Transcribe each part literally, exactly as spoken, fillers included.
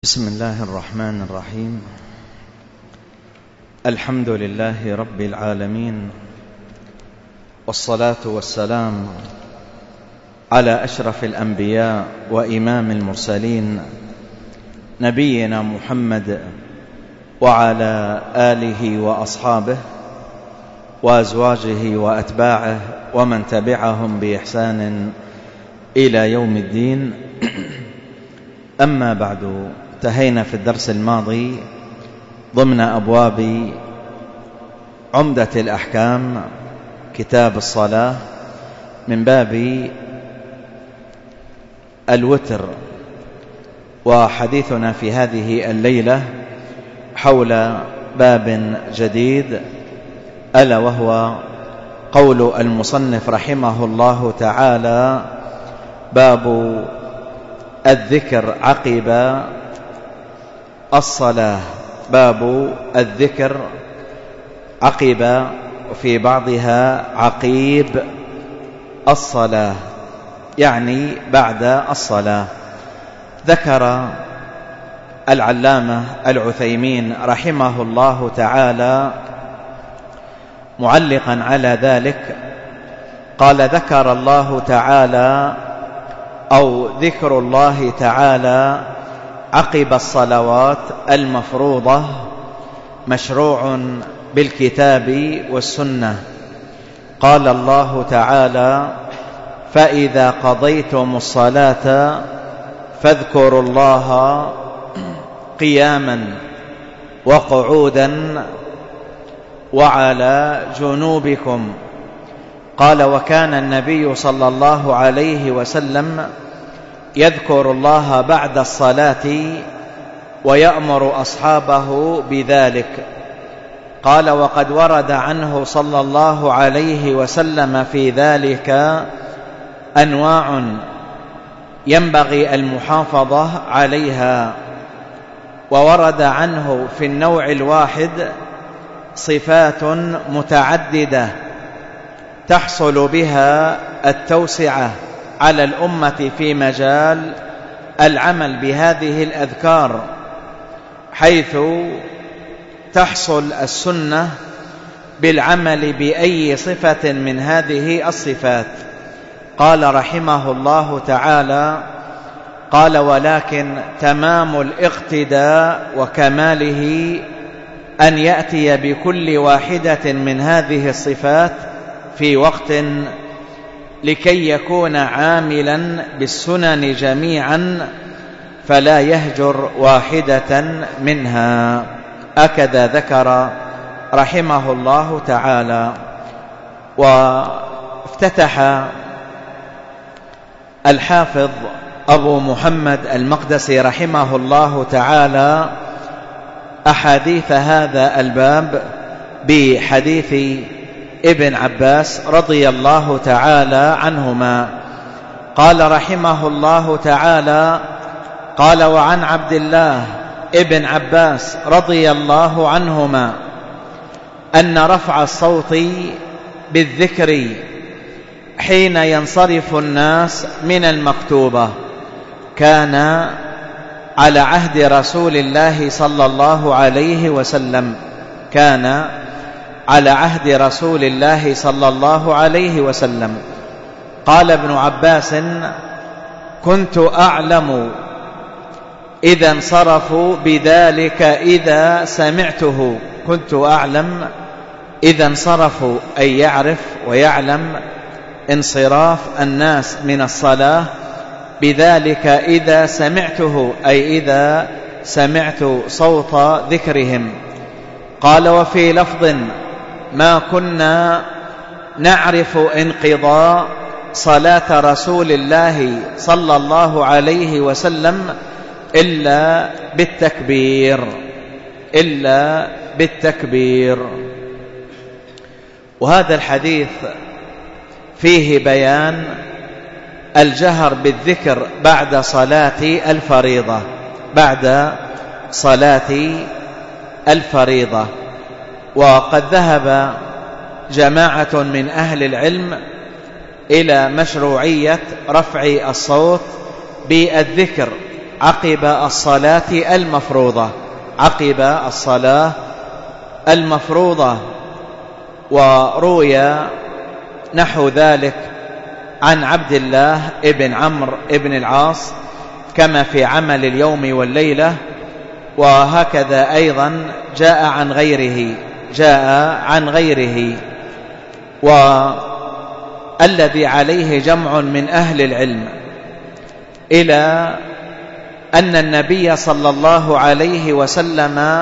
بسم الله الرحمن الرحيم. الحمد لله رب العالمين، والصلاة والسلام على أشرف الأنبياء وإمام المرسلين نبينا محمد وعلى آله وأصحابه وأزواجه وأتباعه ومن تبعهم بإحسان إلى يوم الدين. أما بعد، انتهينا في الدرس الماضي ضمن أبواب عمدة الأحكام كتاب الصلاة من باب الوتر، وحديثنا في هذه الليلة حول باب جديد، ألا وهو قول المصنف رحمه الله تعالى: باب الذكر عقب الصلاة. باب الذكر عقب، وفي بعضها عقيب الصلاة، يعني بعد الصلاة. ذكر العلامة العثيمين رحمه الله تعالى معلقا على ذلك، قال: ذكر الله تعالى أو ذكر الله تعالى عقب الصلوات المفروضة مشروع بالكتاب والسنة. قال الله تعالى: فإذا قضيتم الصلاة فاذكروا الله قياما وقعودا وعلى جنوبكم. قال: وكان النبي صلى الله عليه وسلم يذكر الله بعد الصلاة ويأمر أصحابه بذلك. قال: وقد ورد عنه صلى الله عليه وسلم في ذلك أنواع ينبغي المحافظة عليها، وورد عنه في النوع الواحد صفات متعددة تحصل بها التوسعة على الأمة في مجال العمل بهذه الأذكار، حيث تحصل السنة بالعمل بأي صفة من هذه الصفات. قال رحمه الله تعالى: قال: ولكن تمام الاقتداء وكماله أن يأتي بكل واحدة من هذه الصفات في وقت، لكي يكون عاملا بالسنن جميعا فلا يهجر واحدة منها. هكذا ذكر رحمه الله تعالى. وافتتح الحافظ أبو محمد المقدسي رحمه الله تعالى أحاديث هذا الباب بحديث ابن عباس رضي الله تعالى عنهما. قال رحمه الله تعالى: قال: وعن عبد الله ابن عباس رضي الله عنهما أن رفع الصوت بالذكر حين ينصرف الناس من المكتوبة كان على عهد رسول الله صلى الله عليه وسلم كان على عهد رسول الله صلى الله عليه وسلم. قال ابن عباس: كنت أعلم إذا انصرفوا بذلك إذا سمعته. كنت أعلم إذا انصرفوا، أي يعرف ويعلم انصراف الناس من الصلاة، بذلك إذا سمعته، أي إذا سمعت صوت ذكرهم. قال: وفي لفظ: ما كنا نعرف انقضاء صلاة رسول الله صلى الله عليه وسلم إلا بالتكبير إلا بالتكبير. وهذا الحديث فيه بيان الجهر بالذكر بعد صلاة الفريضة بعد صلاة الفريضة. وقد ذهب جماعة من أهل العلم إلى مشروعية رفع الصوت بالذكر عقب الصلاة المفروضة، عقب الصلاة المفروضة. وروي نحو ذلك عن عبد الله ابن عمرو ابن العاص كما في عمل اليوم والليلة، وهكذا أيضا جاء عن غيره جاء عن غيره والذي عليه جمع من أهل العلم إلى أن النبي صلى الله عليه وسلم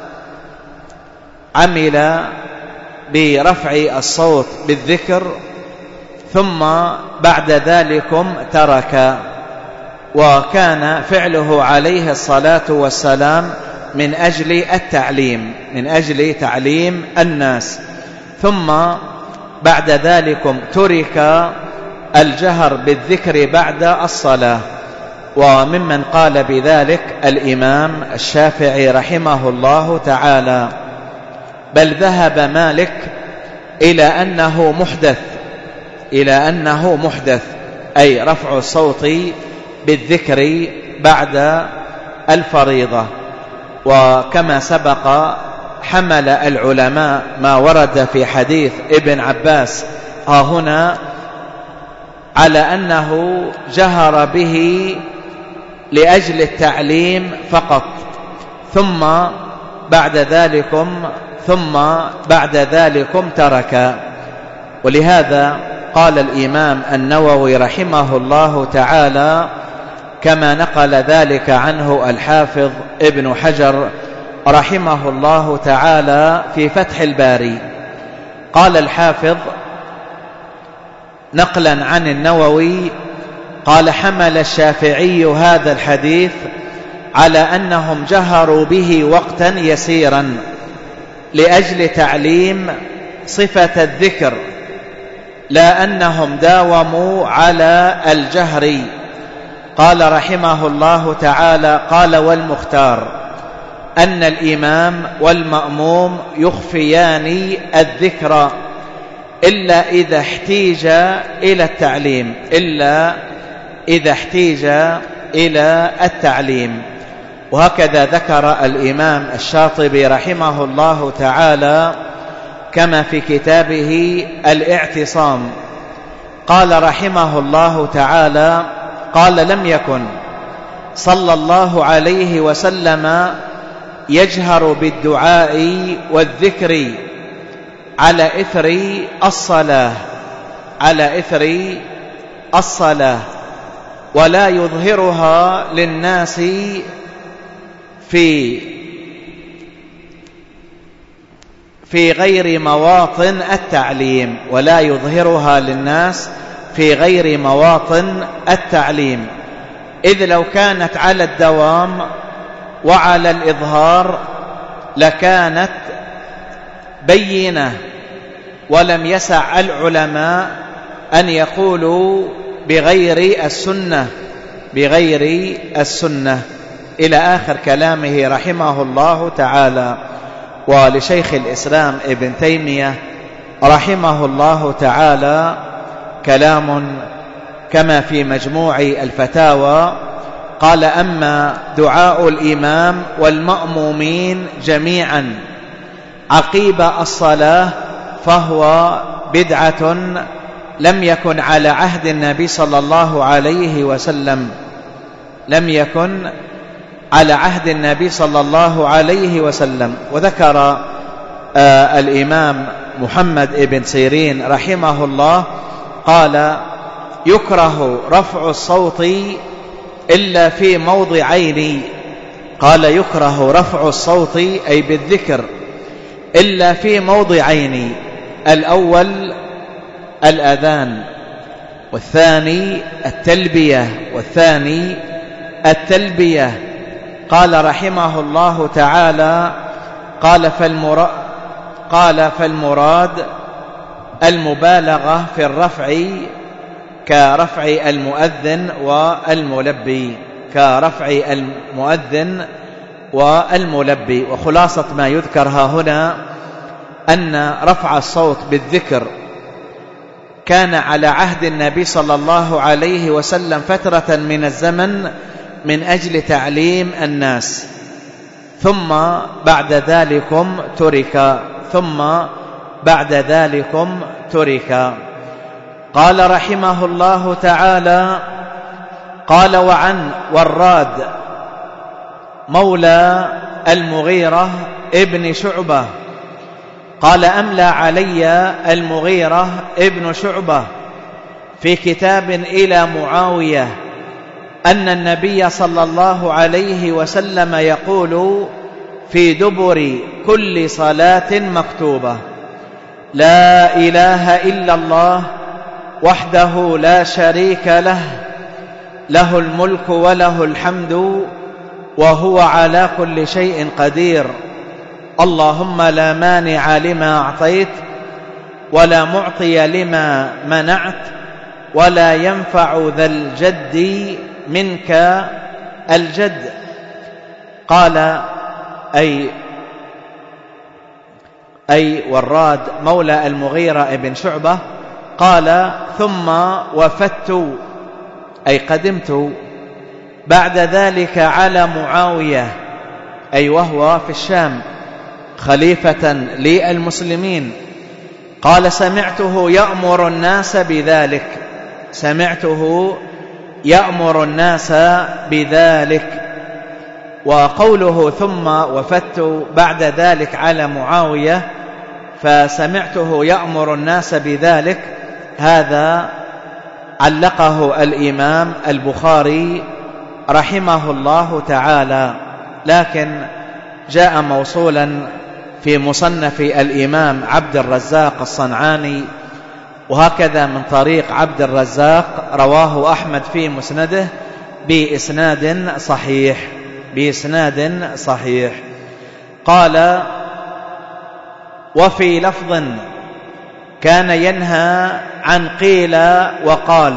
عمل برفع الصوت بالذكر ثم بعد ذلكم ترك، وكان فعله عليه الصلاة والسلام من أجل التعليم من أجل تعليم الناس، ثم بعد ذلكم ترك الجهر بالذكر بعد الصلاة. وممن قال بذلك الإمام الشافعي رحمه الله تعالى، بل ذهب مالك إلى أنه محدث إلى أنه محدث أي رفع الصوت بالذكر بعد الفريضة. وكما سبق حمل العلماء ما ورد في حديث ابن عباس ها هنا على أنه جهر به لأجل التعليم فقط، ثم بعد ذلكم ثم بعد ذلكم ترك. ولهذا قال الإمام النووي رحمه الله تعالى كما نقل ذلك عنه الحافظ ابن حجر رحمه الله تعالى في فتح الباري، قال الحافظ نقلا عن النووي قال: حمل الشافعي هذا الحديث على أنهم جهروا به وقتا يسيرا لأجل تعليم صفة الذكر، لا أنهم داوموا على الجهر. قال رحمه الله تعالى: قال والمختار أن الإمام والمأموم يخفيان الذكر إلا إذا احتيج إلى التعليم إلا إذا احتيج إلى التعليم. وهكذا ذكر الإمام الشاطبي رحمه الله تعالى كما في كتابه الاعتصام، قال رحمه الله تعالى: قال: لم يكن صلى الله عليه وسلم يجهر بالدعاء والذكر على إثر الصلاة على إثر الصلاة ولا يظهرها للناس في في غير مواطن التعليم ولا يظهرها للناس في غير مواطن التعليم إذ لو كانت على الدوام وعلى الإظهار لكانت بينة، ولم يسع العلماء أن يقولوا بغير السنة بغير السنة إلى آخر كلامه رحمه الله تعالى. ولشيخ الإسلام ابن تيمية رحمه الله تعالى كلام كما في مجموع الفتاوى، قال: أما دعاء الإمام والمأمومين جميعا عقيب الصلاة فهو بدعة لم يكن على عهد النبي صلى الله عليه وسلم لم يكن على عهد النبي صلى الله عليه وسلم. وذكر آه الإمام محمد بن سيرين رحمه الله قال: يكره رفع الصوت إلا في موضعين. قال: يكره رفع الصوت أي بالذكر إلا في موضعين: الأول الأذان، والثاني التلبية والثاني التلبية. قال رحمه الله تعالى: قال فالمراد قال فالمراد المبالغة في الرفع كرفع المؤذن والملبي كرفع المؤذن والملبي. وخلاصة ما يذكر ها هنا أن رفع الصوت بالذكر كان على عهد النبي صلى الله عليه وسلم فترة من الزمن من أجل تعليم الناس، ثم بعد ذلكم ترك ثم بعد ذلكم ترك. قال رحمه الله تعالى: قال وعن وراد مولى المغيرة ابن شعبة قال: أملى علي المغيرة ابن شعبة في كتاب إلى معاوية أن النبي صلى الله عليه وسلم يقول في دبر كل صلاة مكتوبة: لا إله إلا الله وحده لا شريك له، له الملك وله الحمد وهو على كل شيء قدير، اللهم لا مانع لما أعطيت ولا معطي لما منعت ولا ينفع ذا الجد منك الجد. قال أي أي وراد مولى المغيرة بن شعبة قال: ثم وفدت أي قدمت بعد ذلك على معاوية، أي وهو في الشام خليفة للمسلمين. قال: سمعته يأمر الناس بذلك سمعته يأمر الناس بذلك. وقوله ثم وفدت بعد ذلك على معاوية فسمعته يأمر الناس بذلك، هذا علقه الإمام البخاري رحمه الله تعالى، لكن جاء موصولا في مصنف الإمام عبد الرزاق الصنعاني، وهكذا من طريق عبد الرزاق رواه أحمد في مسنده بإسناد صحيح بإسناد صحيح. قال: وفي لفظ: كان ينهى عن قيل وقال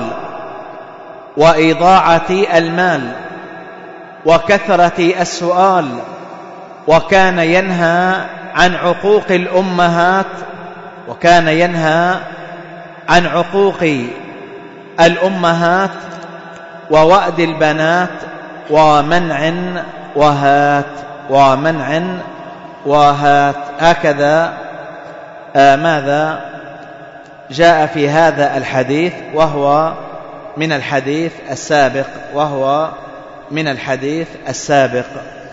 وإضاعة المال وكثرة السؤال، وكان ينهى عن عقوق الأمهات وكان ينهى عن عقوق الأمهات ووأد البنات ومنع وهات ومنع وهات. هكذا آه ماذا جاء في هذا الحديث، وهو من الحديث السابق وهو من الحديث السابق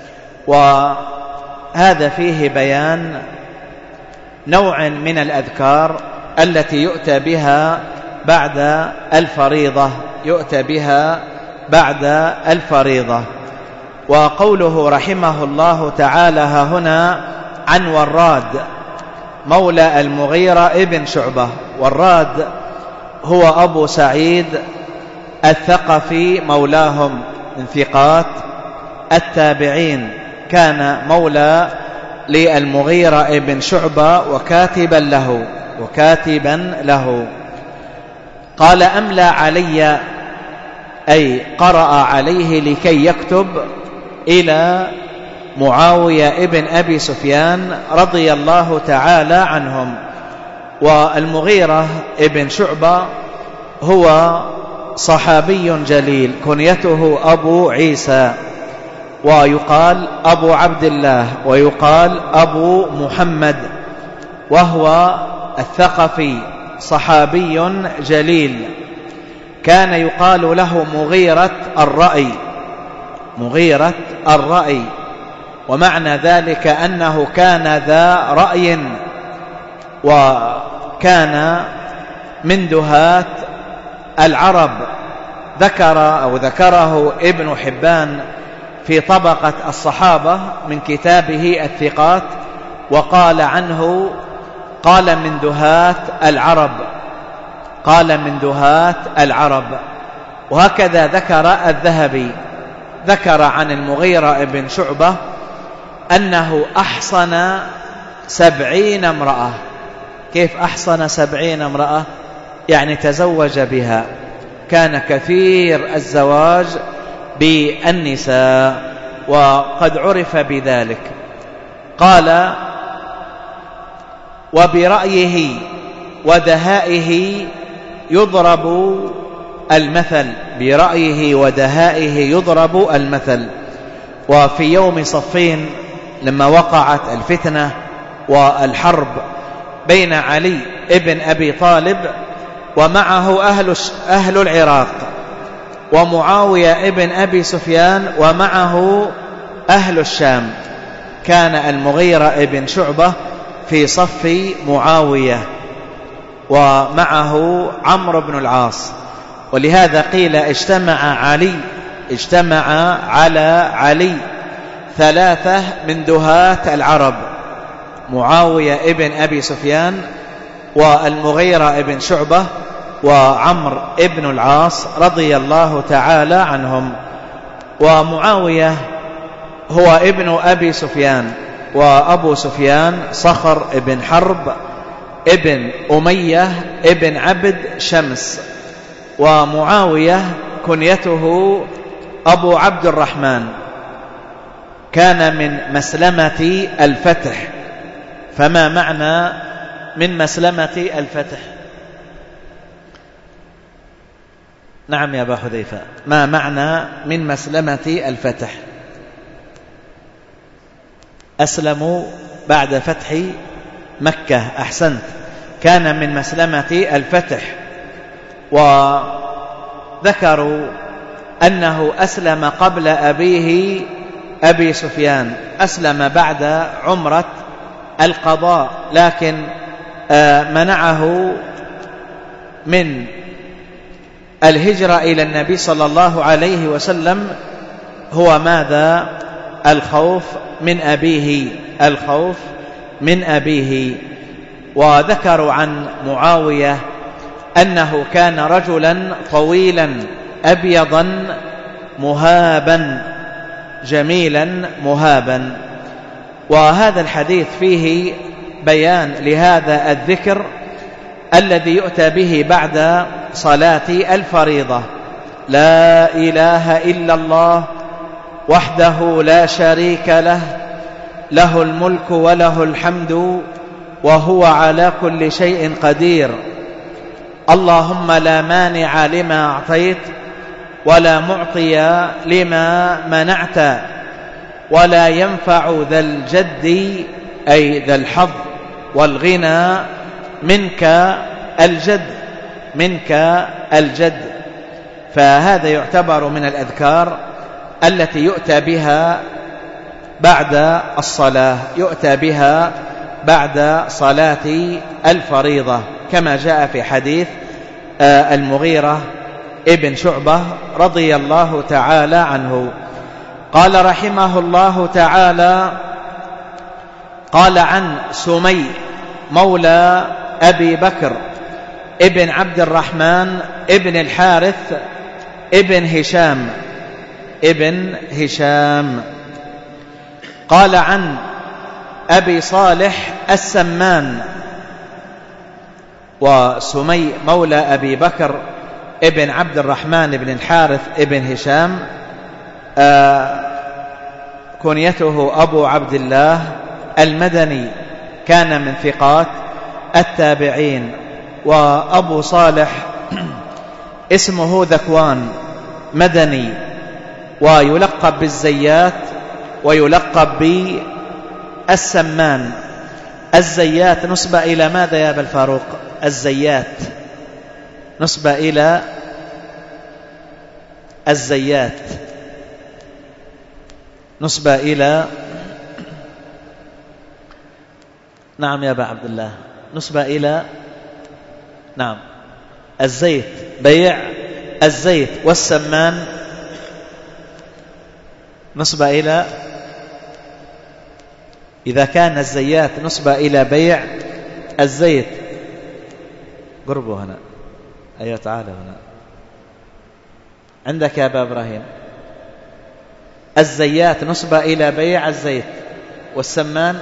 وهذا فيه بيان نوع من الأذكار التي يؤتى بها بعد الفريضة يؤتى بها بعد الفريضة. وقوله رحمه الله تعالى هنا عن وراد مولى المغيرة ابن شعبة. وراد هو أبو سعيد الثقفي مولاهم من ثقات التابعين، كان مولى للمغيرة ابن شعبة وكاتبا له وكاتبا له. قال: أملى علي أي قرأ عليه لكي يكتب إلى معاوية ابن أبي سفيان رضي الله تعالى عنهم. والمغيرة ابن شعبة هو صحابي جليل، كنيته أبو عيسى، ويقال أبو عبد الله، ويقال أبو محمد، وهو الثقفي صحابي جليل، كان يقال له مغيرة الرأي مغيرة الرأي ومعنى ذلك أنه كان ذا رأي، وكان من دهاة العرب. ذكر أو ذكره ابن حبان في طبقة الصحابة من كتابه الثقات، وقال عنه قال من دهاة العرب قال من دهاة العرب. وهكذا ذكر الذهبي ذكر عن المغيرة بن شعبة أنه أحصن سبعين امرأة. كيف أحصن سبعين امرأة؟ يعني تزوج بها، كان كثير الزواج بالنساء وقد عرف بذلك. قال: وبرأيه ودهائه يضرب المثل، برأيه ودهائه يضرب المثل. وفي يوم صفين لما وقعت الفتنة والحرب بين علي ابن أبي طالب ومعه أهل, أهل العراق، ومعاوية ابن أبي سفيان ومعه أهل الشام، كان المغيرة ابن شعبة في صف معاوية ومعه عمرو بن العاص. ولهذا قيل اجتمع علي اجتمع على علي ثلاثة من دهاة العرب: معاوية ابن أبي سفيان، والمغيرة ابن شعبة، وعمرو ابن العاص رضي الله تعالى عنهم. ومعاوية هو ابن أبي سفيان، وأبو سفيان صخر ابن حرب ابن أمية ابن عبد شمس. ومعاوية كنيته أبو عبد الرحمن، كان من مسلمة الفتح. فما معنى من مسلمة الفتح؟ نعم يا أبا حذيفة، ما معنى من مسلمة الفتح؟ أسلموا بعد فتح مكة. أحسنت، كان من مسلمة الفتح. وذكروا أنه أسلم قبل أبيه أبي سفيان، أسلم بعد عمرة القضاء، لكن منعه من الهجرة إلى النبي صلى الله عليه وسلم هو ماذا؟ الخوف من أبيه، الخوف من أبيه. وذكروا عن معاوية أنه كان رجلا طويلا أبيضا مهابا، جميلا مهابا. وهذا الحديث فيه بيان لهذا الذكر الذي يؤتى به بعد صلاة الفريضة: لا إله إلا الله وحده لا شريك له، له الملك وله الحمد وهو على كل شيء قدير، اللهم لا مانع لما أعطيت ولا معطي لما منعت ولا ينفع ذا الجد أي ذا الحظ والغنى منك الجد، منك الجد. فهذا يعتبر من الأذكار التي يؤتى بها بعد الصلاة، يؤتى بها بعد صلاة الفريضة، كما جاء في حديث المغيرة ابن شعبة رضي الله تعالى عنه. قال رحمه الله تعالى: قال عن سمي مولى أبي بكر ابن عبد الرحمن ابن الحارث ابن هشام ابن هشام قال عن أبي صالح السمان. وسمي مولى أبي بكر ابن عبد الرحمن ابن الحارث ابن هشام آه كنيته أبو عبد الله المدني، كان من ثقات التابعين. وأبو صالح اسمه ذكوان مدني، ويلقب بالزيات ويلقب بالسمان. الزيات نسبة إلى ماذا يا أبا الفاروق؟ الزيات نسبة إلى الزيات نسبة إلى نعم يا أبا عبد الله، نسبة إلى نعم الزيت، بيع الزيت. والسمان نسبة إلى، إذا كان الزيات نسبة إلى بيع الزيت، قربوا هنا، أيوة تعالى هنا عندك يا أبا إبراهيم. الزيات نسبة إلى بيع الزيت، والسمان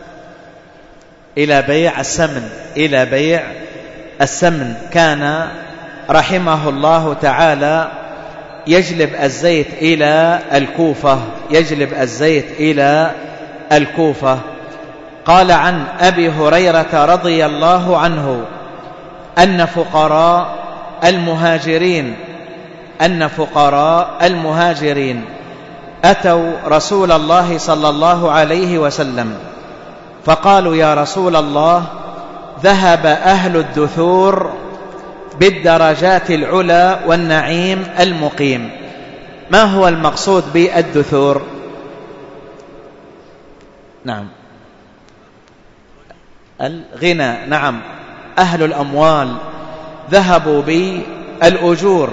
إلى بيع السمن، إلى بيع السمن. كان رحمه الله تعالى يجلب الزيت إلى الكوفة، يجلب الزيت إلى الكوفة. قال عن أبي هريرة رضي الله عنه أن فقراء المهاجرين أن فقراء المهاجرين أتوا رسول الله صلى الله عليه وسلم فقالوا: يا رسول الله، ذهب أهل الدثور بالدرجات العلى والنعيم المقيم. ما هو المقصود بالدثور؟ نعم، الغنى. نعم، أهل الأموال ذهبوا بالأجور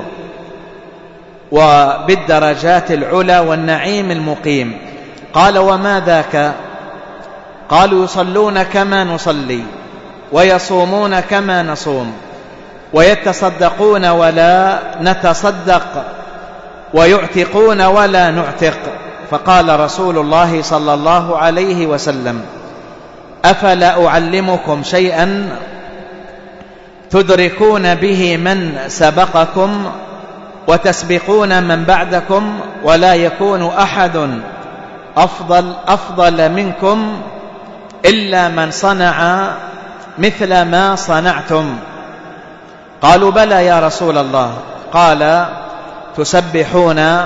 وبالدرجات العلى والنعيم المقيم. قال: وما ذاك؟ قالوا: يصلون كما نصلي، ويصومون كما نصوم، ويتصدقون ولا نتصدق، ويعتقون ولا نعتق. فقال رسول الله صلى الله عليه وسلم: أفلا أعلمكم شيئا تدركون به من سبقكم وتسبقون من بعدكم، ولا يكون أحد أفضل, أفضل منكم إلا من صنع مثل ما صنعتم. قالوا: بلى يا رسول الله. قال: تسبحون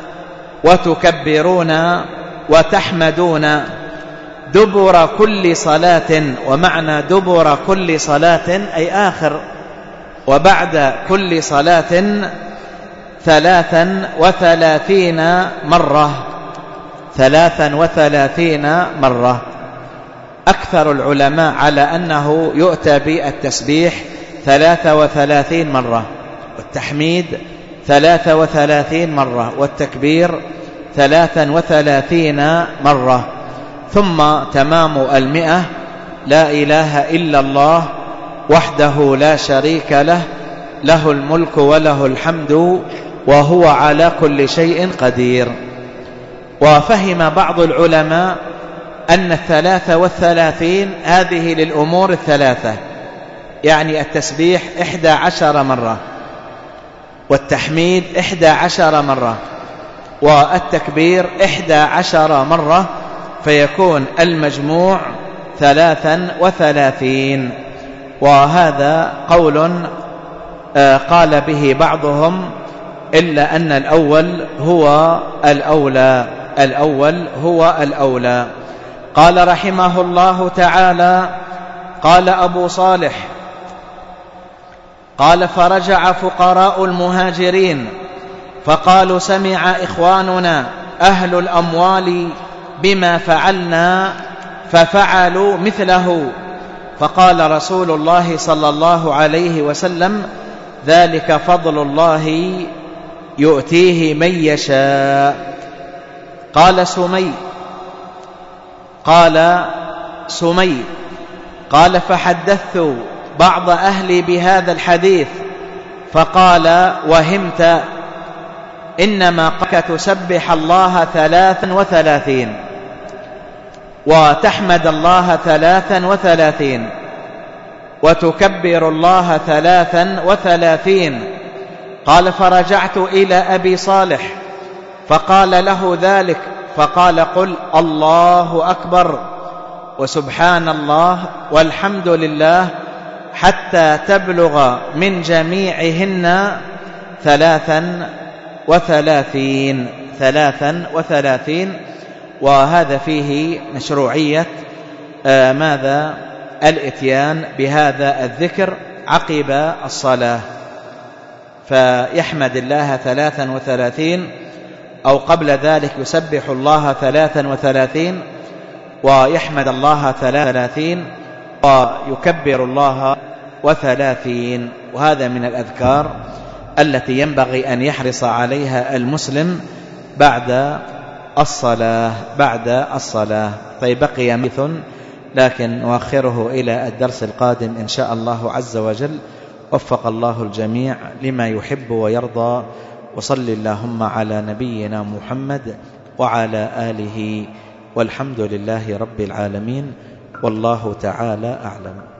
وتكبرون وتحمدون دبر كل صلاة. ومعنى دبر كل صلاة أي آخر، وبعد كل صلاة ثلاثا وثلاثين مرة. ثلاثا وثلاثين مرة. أكثر العلماء على أنه يؤتى بالتسبيح ثلاثة وثلاثين مرة، والتحميد ثلاثة وثلاثين مرة، والتكبير ثلاثا وثلاثين مرة، ثم تمام المئة: لا إله إلا الله وحده لا شريك له، له الملك وله الحمد وهو على كل شيء قدير. وفهم بعض العلماء أن الثلاثة والثلاثين هذه للأمور الثلاثة، يعني التسبيح إحدى عشر مرة، والتحميد إحدى عشر مرة، والتكبير إحدى عشر مرة، فيكون المجموع ثلاثا وثلاثين. وهذا قول قال به بعضهم، إلا أن الأول هو الأولى. الأول هو الأولى. قال رحمه الله تعالى: قال أبو صالح: قال: فرجع فقراء المهاجرين فقالوا: سمع إخواننا أهل الأموال بما فعلنا ففعلوا مثله. فقال رسول الله صلى الله عليه وسلم: ذلك فضل الله يؤتيه من يشاء. قال سمي قال سمي قال: فحدثت بعض أهلي بهذا الحديث فقال: وهمت، إنما قالك تسبح الله ثلاثا وثلاثين وتحمد الله ثلاثا وثلاثين وتكبر الله ثلاثا وثلاثين. قال: فرجعت إلى أبي صالح فقال له ذلك، فقال: قل الله أكبر وسبحان الله والحمد لله حتى تبلغ من جميعهن ثلاثا وثلاثين. ثلاثا وثلاثين. وهذا فيه مشروعية آه ماذا؟ الإتيان بهذا الذكر عقب الصلاة، فيحمد الله ثلاثا وثلاثين، أو قبل ذلك يسبح الله ثلاثا وثلاثين، ويحمد الله ثلاثا وثلاثين، ويكبر الله وثلاثين. وهذا من الأذكار التي ينبغي أن يحرص عليها المسلم بعد الصلاة بعد الصلاة. طيب، بقي مثل، لكن نؤخره إلى الدرس القادم إن شاء الله عز وجل. وفق الله الجميع لما يحب ويرضى. وصل اللهم على نبينا محمد وعلى آله، والحمد لله رب العالمين، والله تعالى أعلم.